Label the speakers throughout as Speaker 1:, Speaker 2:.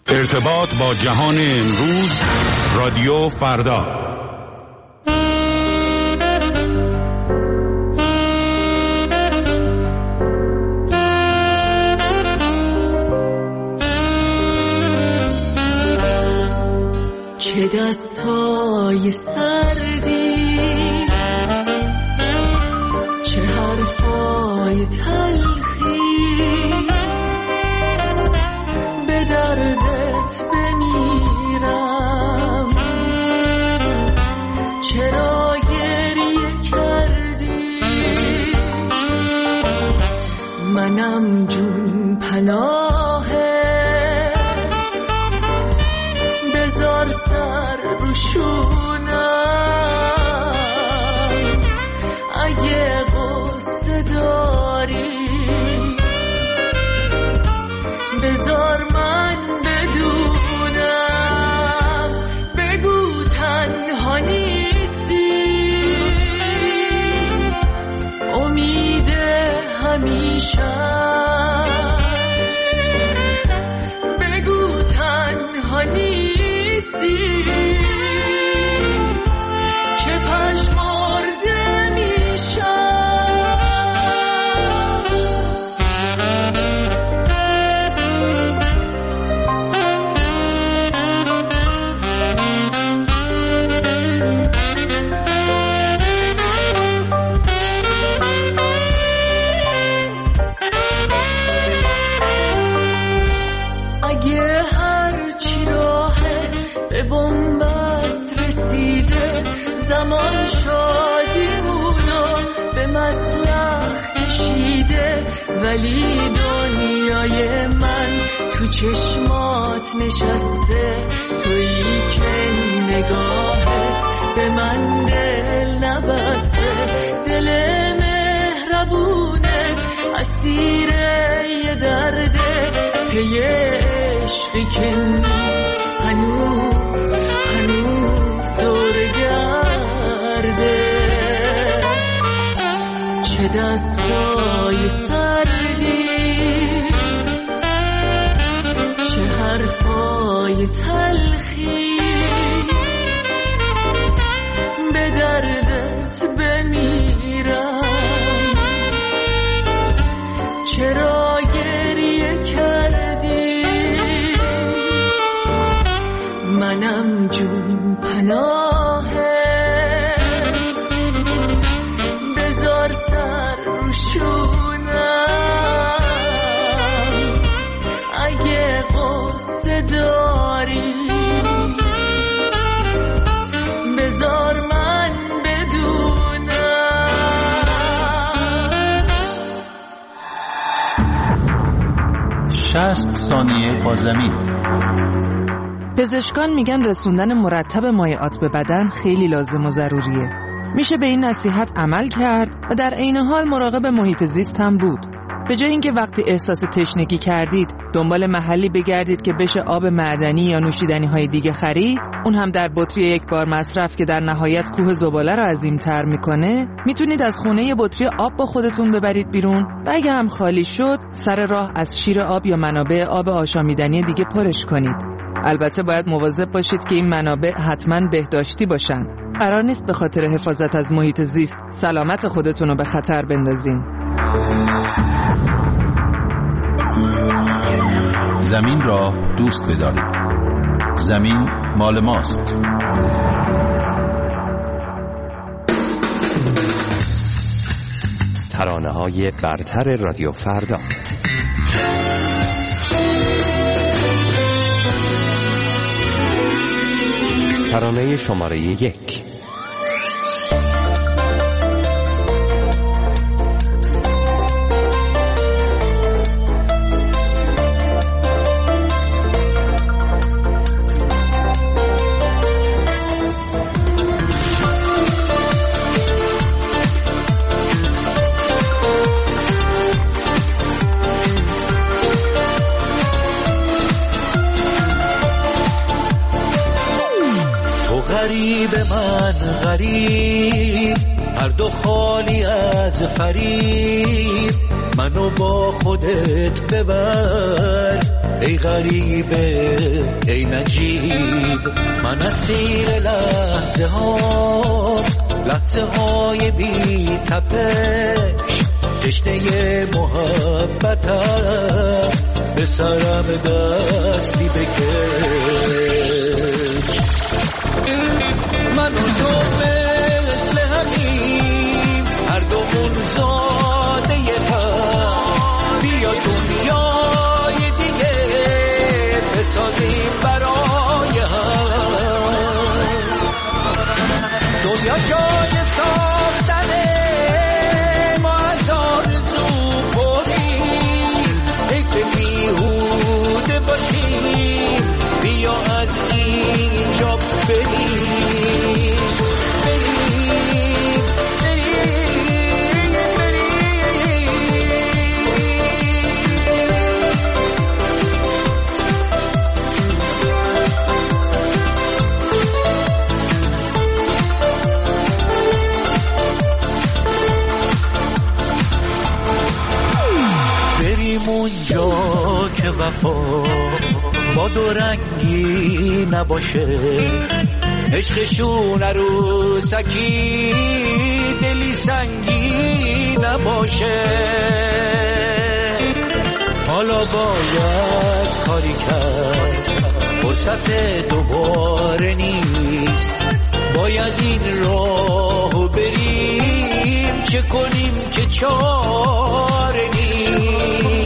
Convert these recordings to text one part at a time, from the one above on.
Speaker 1: ارتباط با جهان امروز، رادیو فردا.
Speaker 2: چه دستای سردی، چه حرفای تلخی، به دردت بمیرم. چرا گریه کردی؟ منم جون پناهت، بذار سر رو شونم. اگه غصه داری بذار من بدونم. بگو تنها نیستی، امید همیشه. بگو تنها نیستی که پژمرده میشم. اگه هرچی راهه به بنبست رسیده، زمان شادیمونو به مسلخ کشیده، ولی دنیای من تو چشمات نشسته. تویی که نگاهت به من دل نبسته، دل مهربونت اسیر یه درده. پی عشقی که نیست هنوز دورگرده. چه دستای سردی، چه حرفای تلخی، به دردت بمیرم. چرا گریه کردی؟ منم جون پناهت، بذار سر رو شونم. اگه غصه داری بذار من بدونم.
Speaker 3: 60 ثانیه با زمین.
Speaker 4: پزشکان میگن رسوندن مرتب مایعات به بدن خیلی لازم و ضروریه. میشه به این نصیحت عمل کرد و در عین حال مراقب محیط زیست هم بود. به جای اینکه وقتی احساس تشنگی کردید دنبال محلی بگردید که بشه آب معدنی یا نوشیدنی های دیگه خرید، اون هم در بطری یک بار مصرف که در نهایت کوه زباله رو عظیم‌تر میکنه، میتونید از خونه یه بطری آب با خودتون ببرید بیرون و اگه هم خالی شد سر راه از شیر آب یا منابع آب آشامیدنی دیگه پرش کنید. البته باید مواظب باشید که این منابع حتما بهداشتی باشن. قرار نیست به خاطر حفاظت از محیط زیست سلامت خودتون رو به خطر بندازین.
Speaker 3: زمین را دوست بدارید. زمین مال ماست.
Speaker 5: ترانه‌های برتر رادیو فردا. ترانه شماره 1.
Speaker 6: غریب من غریب، هر دو خالی از فریب. منو با خودت ببر، ای غریبه ای نجیب، من اسیر لحظه های بی تپش، تشنه محبتم به سرم دستی بکش. من و تو مثل همیم، هر دومون زاده هم، بیا دنیای دیگه بسازیم برای هم. دنیا جای ساختنه، ما از آرزو پریم، حیف بیهوده باشیم، بیا از اینجا بریم. اونجا که وفا با دو رنگی نباشه، عشقشون عروسکی دلی سنگی نباشه. حالا باید کاری کرد، فرصت دوباره نیست، باید این راهو بریم، چه کنیم که چاره نیست.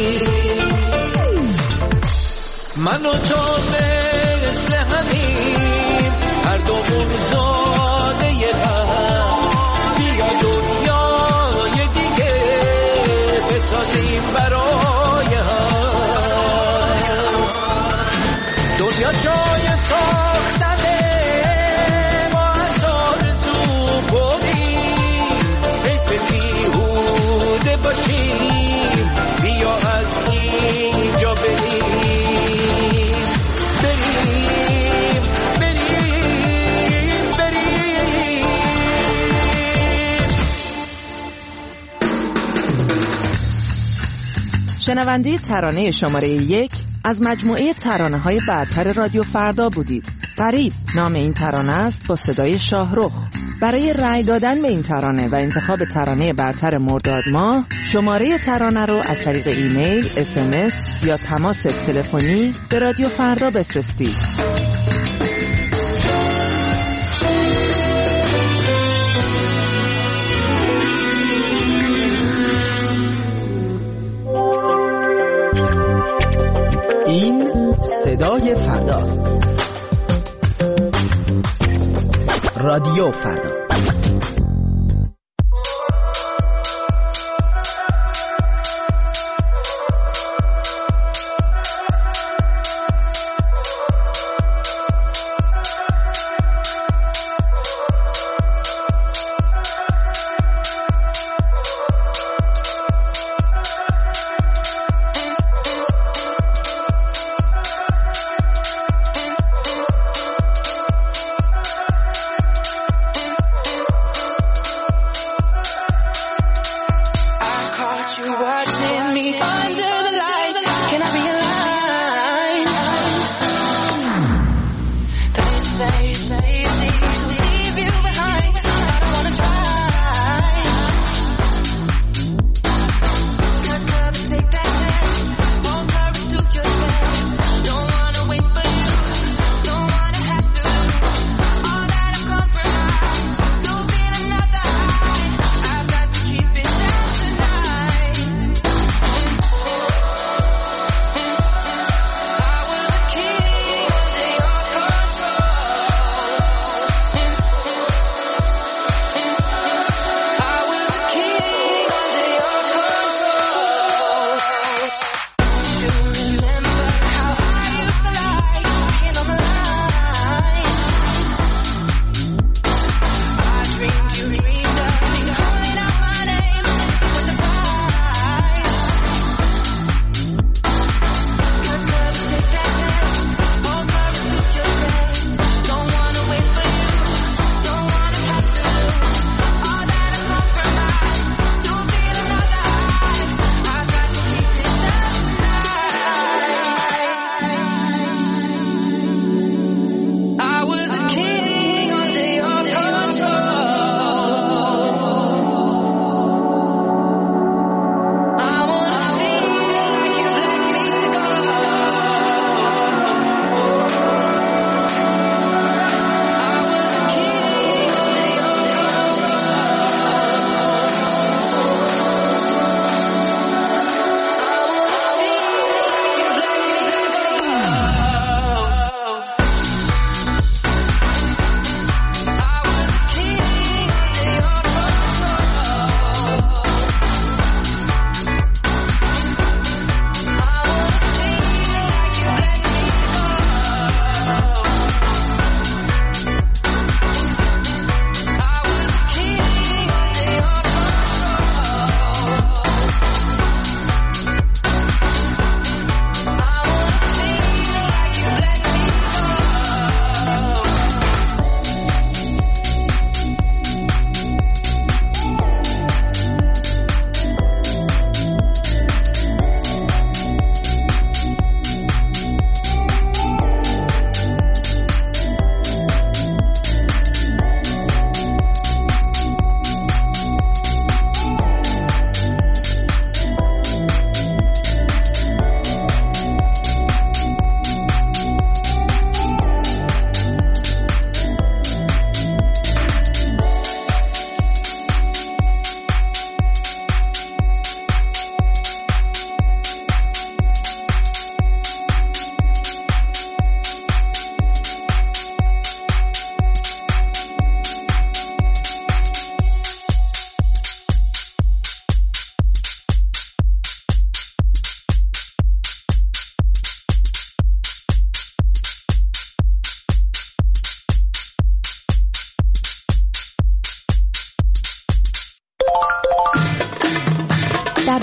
Speaker 6: من و تو مثل همیم، هر دومون زاده هم، بیا دنیای دیگه بسازیم برای هم. دنیا جای ساختنه، ما از آرزو بریم، حیف بیهوده باشیم، بیا از اینجا بریم.
Speaker 4: شنونده ترانه شماره 1 از مجموعه ترانه‌های برتر رادیو فردا بودید. غریب نام این ترانه است با صدای شاهرخ. برای رأی دادن به این ترانه و انتخاب ترانه برتر مرداد ماه، شماره ترانه رو از طریق ایمیل، SMS یا تماس تلفنی به رادیو فردا بفرستید.
Speaker 7: این صدای فرداست. رادیو فردا.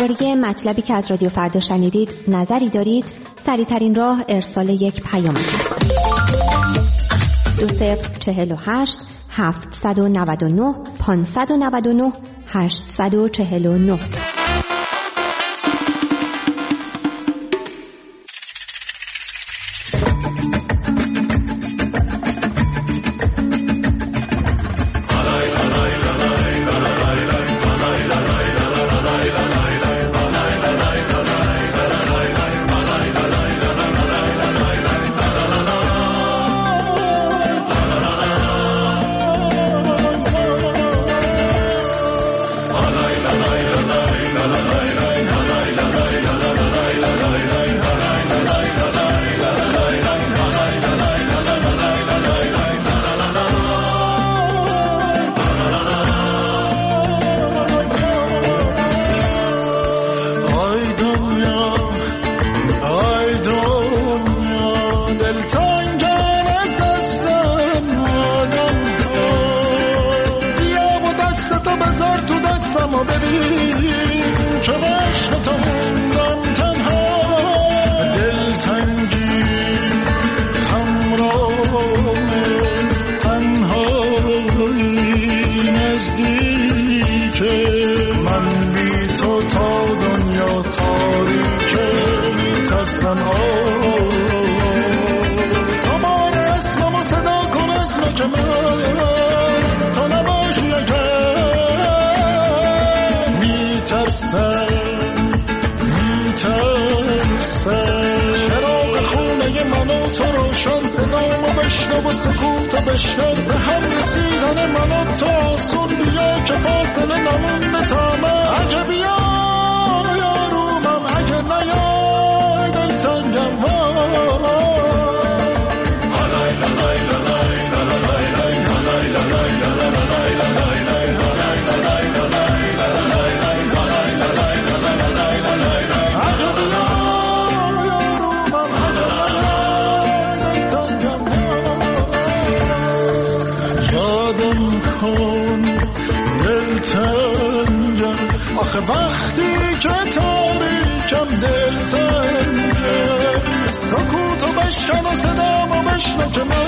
Speaker 8: درباره مطلبی که از رادیو فردا شنیدید نظری دارید؟ سریع‌ترین راه ارسال یک پیام است. 2048 799 599 849.
Speaker 9: و سکوت بشکر به هم رسیدن من و تو آسون بیا که فاصله نمونده تا من اگه بیا یارومم اگه نیای دلتنگم آخه وقتی که تاریکم دلتنگه سکوتو بشکن و صدامو بشنو که من